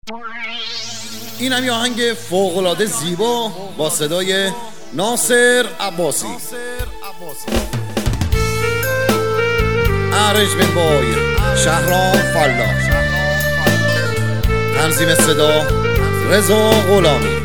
اینم یه آهنگ فوق‌العاده زیبا با صدای ناصر عباسی. ارنجمنت بای شهرام فلاح، تنظیم صدا رضا غلامی.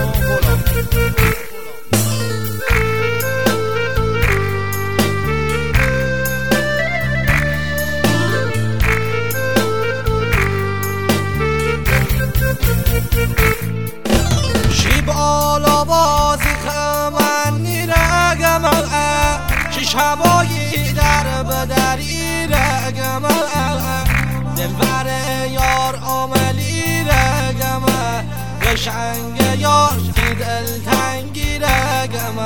شیب آلا بازی خمنی رگم شیش هوایی در بدری رگم دلبر یار عملی رگم قشنگ یار کی دلتنگی رگم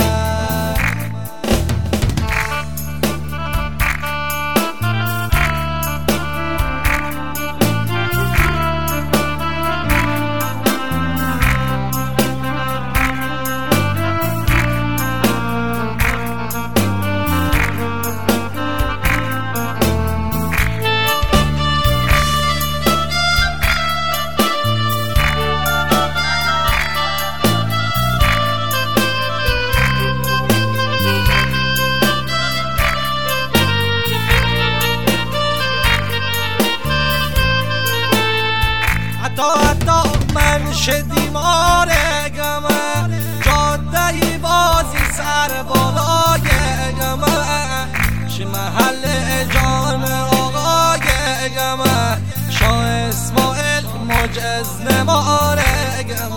حتی من شدی مارگم جاده بازی سر بالای گم چه محل جان آقای گم شاه اسماعیل مجز نمارگم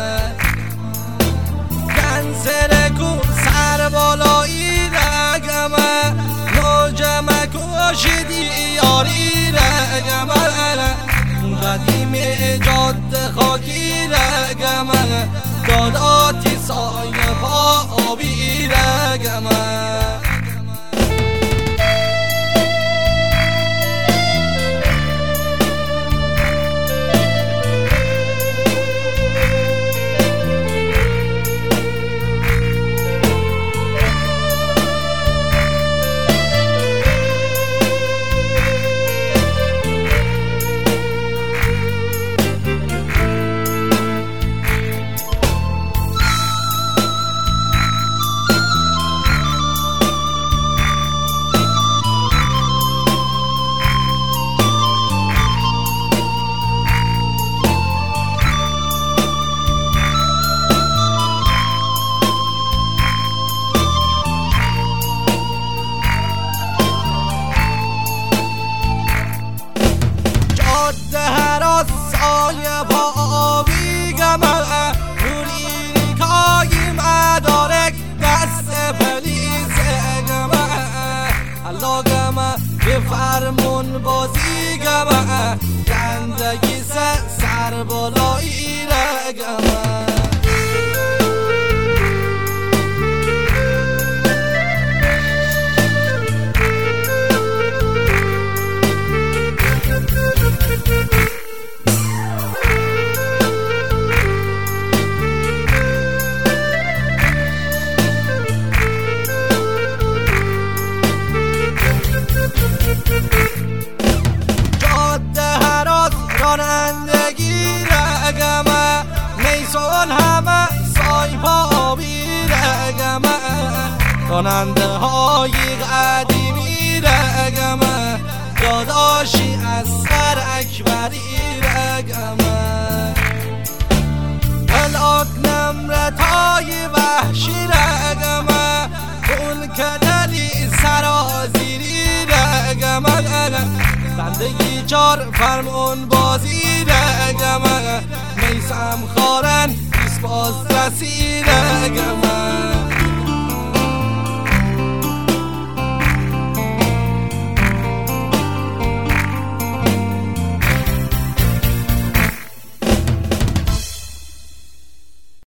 گنزر کو سر بالایی رگم نوجم کشیدی یاری رگم قدیم جاده خاکی رگم داداتی سایه پا آبی رگم سایه با آبی گمه نوری کایی مدارک دست پلیزه گمه الله گمه به فرمون بازی گمه گندگی سر بالایی رگمه رانندگی رگم نیسون همه سایپا آبی رگم راننده های قدیمی رگم داداشی از سر اکبری رگم پلاک نمرتای وحشی رگم اون کدلی سرازیری رگم بندگی چار فرمون بازی رگم میسم خارن بیس باز رسی